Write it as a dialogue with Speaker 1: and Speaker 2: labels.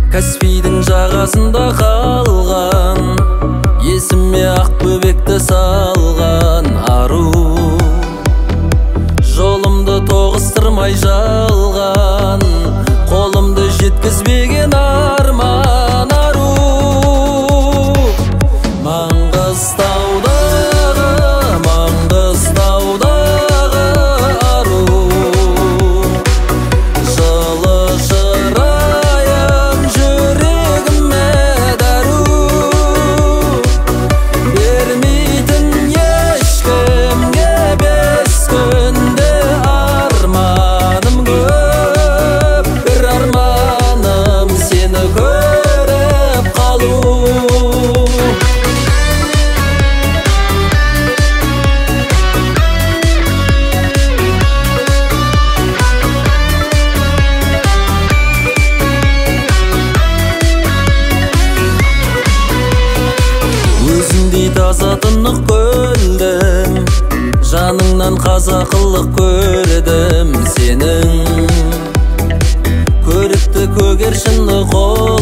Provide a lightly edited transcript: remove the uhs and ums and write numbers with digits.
Speaker 1: Каспийдің жағасында қалған, есіме ақ бөбекті салған ару. Жолымды тоғыстырмай жалған, қолымды жеткізбеген арман ару. Маңғыстаудағы ару, жылы шырайын жүрегіме дәру. Бермейтін ешкімге бес күнде арманым көп. Бір арманым сені көріп қалу. Өзіңдей таза тынық көлдім, жаныңнан қазақылық көрдім сенің. Көрікті көгершінні қол